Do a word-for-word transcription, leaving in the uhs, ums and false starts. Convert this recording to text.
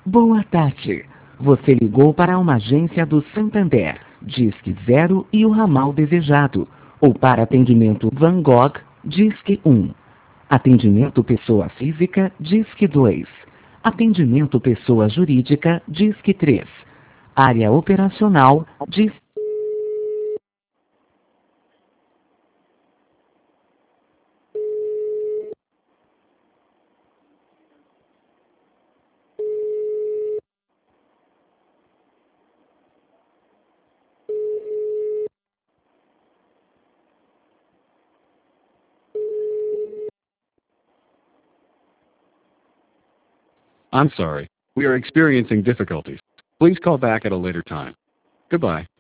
Boa tarde. Você ligou para uma agência do Santander, Disque Zero e o ramal desejado. Ou para atendimento Van Gogh, Disque um. Atendimento pessoa física, Disque dois. Atendimento pessoa jurídica, Disque três. Área operacional, Disque... I'm sorry. We are experiencing difficulties. Please call back at a later time. Goodbye.